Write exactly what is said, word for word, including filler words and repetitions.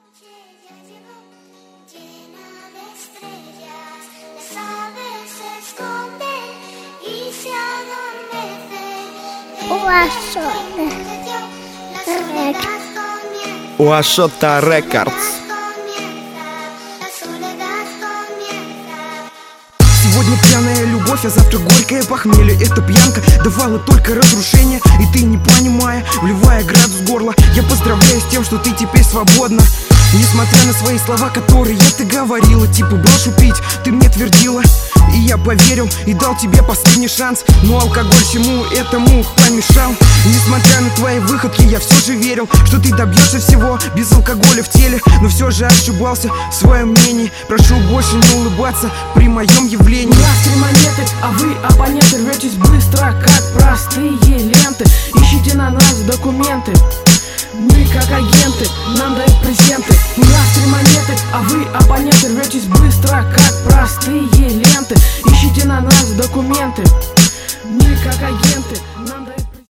Llena de estrellas, las aves se esconden y se adormecen. Уашота Рекордс. Сегодня пьяная любовь, а завтра горькое похмелье. Эта пьянка давала только разрушение, и ты, не понимая, вливая градус в горло. Я поздравляю с тем, что ты теперь свободна. Несмотря на свои слова, которые ты говорила, типа брошу пить, ты мне твердила. И я поверил и дал тебе последний шанс, но алкоголь всему этому помешал. Несмотря на твои выходки, я все же верил, что ты добьешься всего без алкоголя в теле. Но все же ошибался в своем мнении. Прошу больше не улыбаться при моем явлении. У нас три монеты, а вы, оппоненты, рветесь быстро, как простые ленты. Ищите на нас документы. Мы как агенты, нам дают презенты. У нас три монеты, а вы, оппоненты, рветесь быстро, как простые ленты. Ищите на нас документы. Мы как агенты.